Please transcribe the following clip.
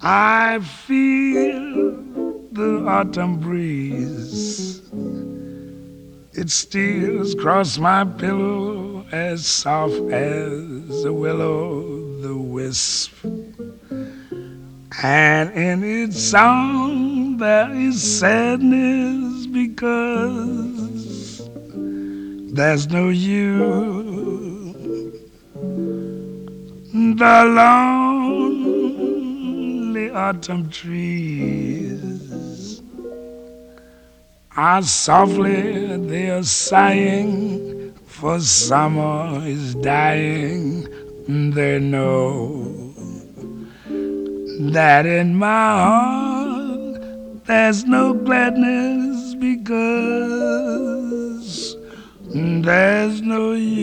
I feel the autumn breeze. It steals across my pillow as soft as a will-o'-the-wisp. And in its song there is sadness because there's no you. The lonely autumn trees are softly, they are sighing, for summer is dying. They know that in my heart there's no gladness because there's no you.